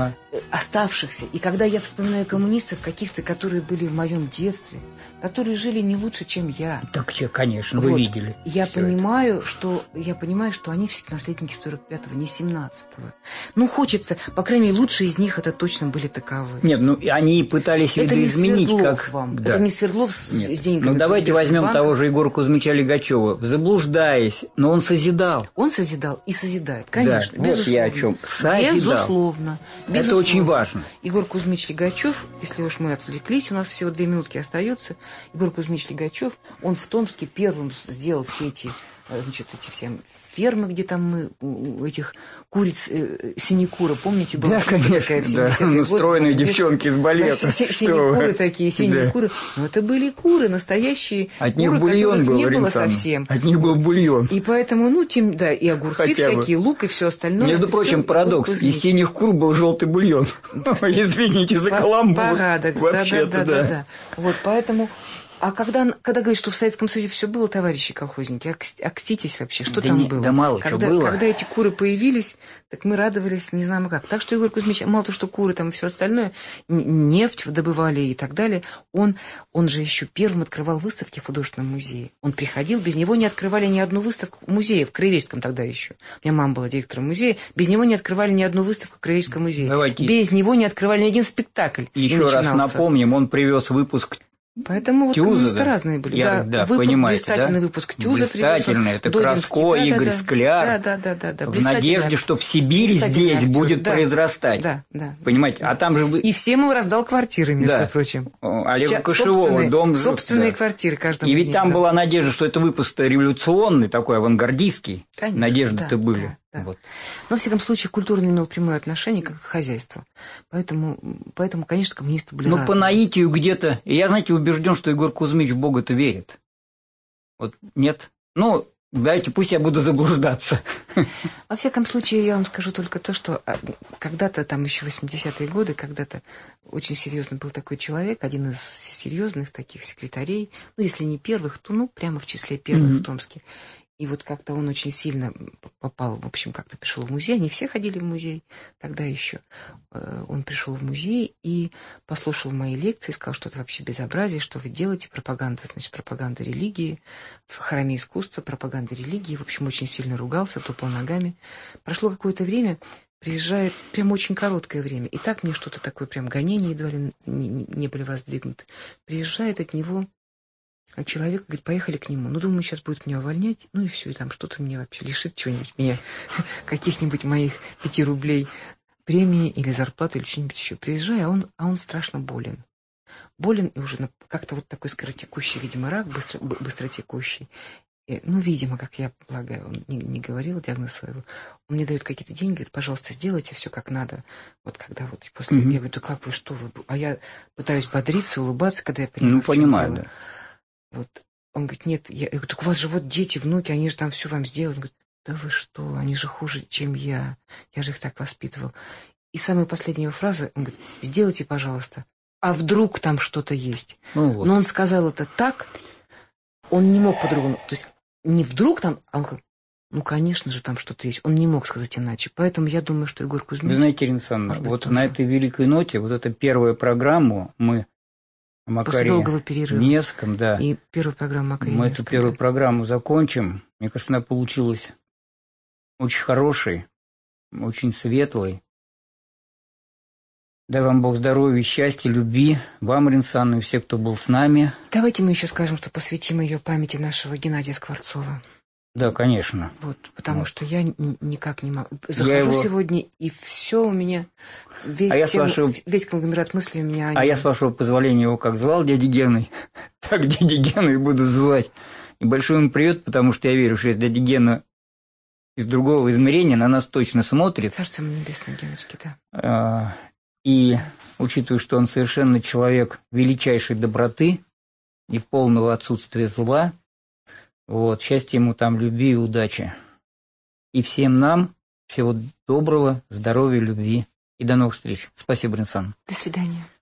оставшихся, и когда я вспоминаю коммунистов каких-то, которые были в моем детстве, которые жили не лучше, чем я. Так, конечно, вы видели. Я понимаю, что они все-таки наследники 45-го, не 17-го. Ну, хочется, по крайней мере, лучшие из них это точно были таковы. Нет, ну, они пытались видоизменить. Это не Свердлов вам. Да. Это не Свердлов с деньгами. Ну, давайте возьмем того же Егора Кузьмича Лигачева. Заблуждаясь, но он созидал. Он созидал и созидает, конечно, да, безусловно. Вот я о чем. Созидал. Безусловно. Это очень важно. Егор Кузьмич Лигачев, если уж мы отвлеклись, у нас всего 2 минутки остается. Егор Кузьмич Лигачев, он в Томске первым сделал все эти, значит, эти все фермы, где там мы у этих куриц синекура, помните? Да, конечно, да. Стройные девчонки из балета. Синекуры такие, синие куры. Но это были куры, настоящие от них куры, бульон был, не было совсем. От них был бульон. И поэтому, и огурцы всякие, лук и все остальное. Между прочим, парадокс. Из синих кур был желтый бульон. Извините за каламбур. Парадокс, да. Вот, поэтому... А когда говорят, что в Советском Союзе все было, товарищи колхозники, окститесь вообще, что там было? Да мало что было. Когда эти куры появились, так мы радовались, не знаем как. Так что Егор Кузьмич, мало того, что куры там и все остальное, нефть добывали и так далее, он же еще первым открывал выставки в художественном музее. Он приходил, без него не открывали ни одну выставку в музее, в Краеведческом тогда еще. У меня мама была директором музея, без него не открывали ни одну выставку в Краеведческом музее. Давайте. Без него не открывали ни один спектакль. Еще раз напомним, он привез выпуск Поэтому вот коммунисты разные были. Блистательный выпуск Тюза. Блистательный, это Краско, Игорь Скляр. Да. В надежде, что в Сибири здесь будет произрастать. Да. Понимаете, а там же... И всем он раздал квартиры, между прочим. Олегу Кошевому дом... Собственные квартиры каждому. И ведь там была надежда, что это выпуск революционный, такой авангардистский. Конечно. Надежды-то были. Да. Вот. Но, во всяком случае, культура не имела прямое отношение как к хозяйству. Поэтому, конечно, коммунисты были разные. Но по наитию где-то... Я, знаете, убежден, что Егор Кузьмич в Бога-то верит. Вот нет? Ну, дайте, пусть я буду заблуждаться. Во всяком случае, я вам скажу только то, что когда-то, там еще 80-е годы, когда-то очень серьезно был такой человек, один из серьезных таких секретарей, ну, если не первых, то, прямо в числе первых в Томске. И вот как-то он очень сильно попал, в общем, как-то пришел в музей. Они все ходили в музей тогда еще. Он пришел в музей и послушал мои лекции, сказал, что это вообще безобразие, что вы делаете, пропаганда религии, в храме искусства, пропаганда религии. В общем, очень сильно ругался, топал ногами. Прошло какое-то время, приезжает, прям очень короткое время. И так мне что-то такое, прям гонения едва ли не были воздвигнуты. Приезжает от него... А человек говорит, поехали к нему. Думаю, сейчас будет меня увольнять. И все, и там что-то мне вообще лишит чего-нибудь меня, каких-нибудь моих 5 рублей премии или зарплаты, или что-нибудь еще. Приезжаю, а он страшно болен. Болен и уже как-то вот такой скоротекущий, видимо, рак, быстротекущий. Видимо, как я полагаю, он не говорил диагноз своего. Он мне дает какие-то деньги, говорит, пожалуйста, сделайте все как надо. Вот когда вот после... Я говорю, да как вы, что вы? А я пытаюсь бодриться, улыбаться, когда я понимаю, да. Вот. Он говорит, нет, я говорю, так у вас же вот дети, внуки, они же там все вам сделают. Он говорит, да вы что, они же хуже, чем я же их так воспитывал. И самая последняя фраза, он говорит, сделайте, пожалуйста, а вдруг там что-то есть. Ну, вот. Но он сказал это так, он не мог по-другому. То есть не вдруг там, а он как, ну, конечно же, там что-то есть. Он не мог сказать иначе. Поэтому я думаю, что Егор Кузьмич... Вы знаете, Ирина Александровна, вот тоже. На этой великой ноте, вот эта первая программа, мы о Макаре Невском, да. И первую программу Макаре Мы Невском, эту первую программу закончим. Мне кажется, она получилась очень хорошей, очень светлой. Дай вам Бог здоровья, счастья, любви. Вам, Ирина Александровна, и все, кто был с нами. Давайте мы еще скажем, что посвятим ее памяти нашего Геннадия Скворцова. Да, конечно. Вот, потому что я никак не могу. Захожу сегодня, и все у меня, весь конгломерат мыслей у меня... я, с вашего позволения, его как звал дядя Геной, так дядя Гена и буду звать. И большой ему привет, потому что я верю, что если дядя Гена из другого измерения на нас точно смотрит. Царство небесное, Геночки, да. И учитывая, что он совершенно человек величайшей доброты и полного отсутствия зла, вот, счастья ему там, любви и удачи. И всем нам всего доброго, здоровья, любви. И до новых встреч. Спасибо, Ирина Александровна. До свидания.